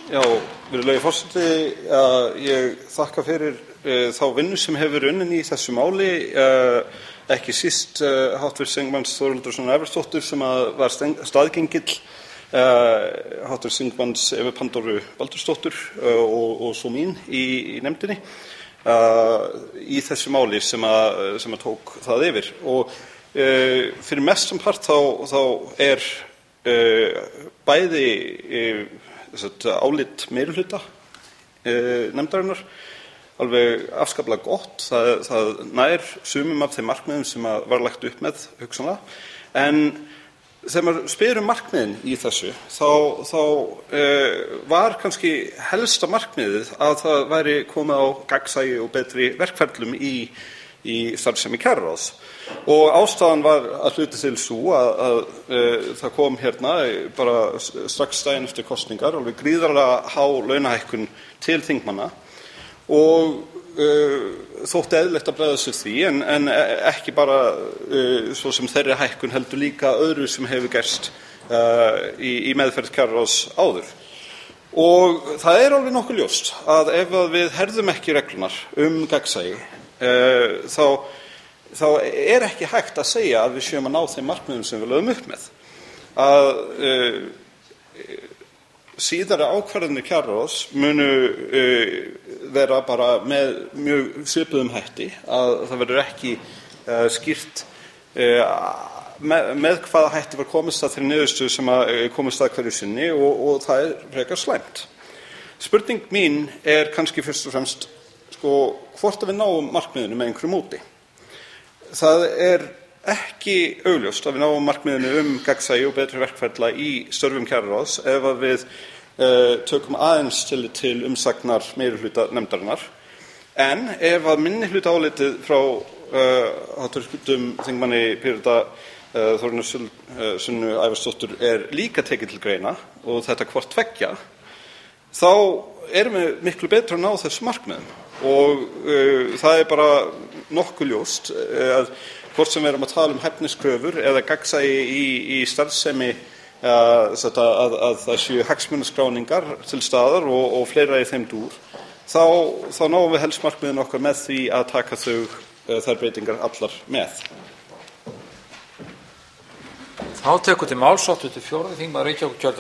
Já, virðulegi forseti, ég þakka fyrir þá vinnu sem hefur unnin í þessu máli, ekki síst hv. þingmanns Þórhildar Eversdóttur sem var staðgengill hv. þingmanns Evu Pandóru Baldursdóttur og svo mín í nefndinni í þessu máli sem tók það yfir. Og fyrir mestan part þá bæði álit meirihluta nefndarinnar alveg afskaplega gott. Það nær sumum af þeim markmiðum sem var lagt upp með hugsanlega. En þegar maður spyr markmiðin í þessu, þá var kannski helsta markmiðið að það væri komið á gagnsæi og betri verkferlum í starfsemi kjararáðs. Og ástæðan var að hluta til sú að það kom hérna bara strax daginn eftir kosningar alveg gríðarlega há launahækkun til þingmanna og þótti eðlilegt að bregðast við því en ekki bara svo sem þeirri hækkun heldur líka öðru sem hefur gerst í meðferð kjararáðs áður. Og það er alveg nokkuð ljóst að ef við herðum ekki reglunar gagnsæi þá er ekki hægt að segja að við séum að ná þeim markmiðum sem við lögum upp með. Að síðari ákvarðanir kjararáðs munu vera bara með mjög svipuðum hætti, að það verður ekki skýrt með hvaða hætti var komist að þeirri niðurstöðu sem komist að hverju sinni og það er frekar slæmt. Spurning mín er kannski fyrst og fremst hvort við náum markmiðinu með einhverju móti. Það er ekki augljóst að við náum markmiðinu gagnsæi og betri verkferla í störfum kjararáðs ef við tökum aðeins til umsagnar meirihluta nefndarinnar. En ef að minnihlutaálitið frá hv. þingmanni Pírata Þórunni Sunnu Ævarsdóttur er líka tekið til greina og þetta hvort tveggja, þá erum við miklu betur að ná þessum markmiðum. Og það er bara nokkuð ljóst að hvort sem við erum að tala hæfniskröfur eða gagnsæi í starfsemi að það séu hagsmunaskráningar til staðar og fleira í þeim dúr, þá náum við helst markmiðin okkar með því að taka þær breytingar allar með. Þá tekur til máls hv. 4. þingmaður Reykjavíkurkjördæmis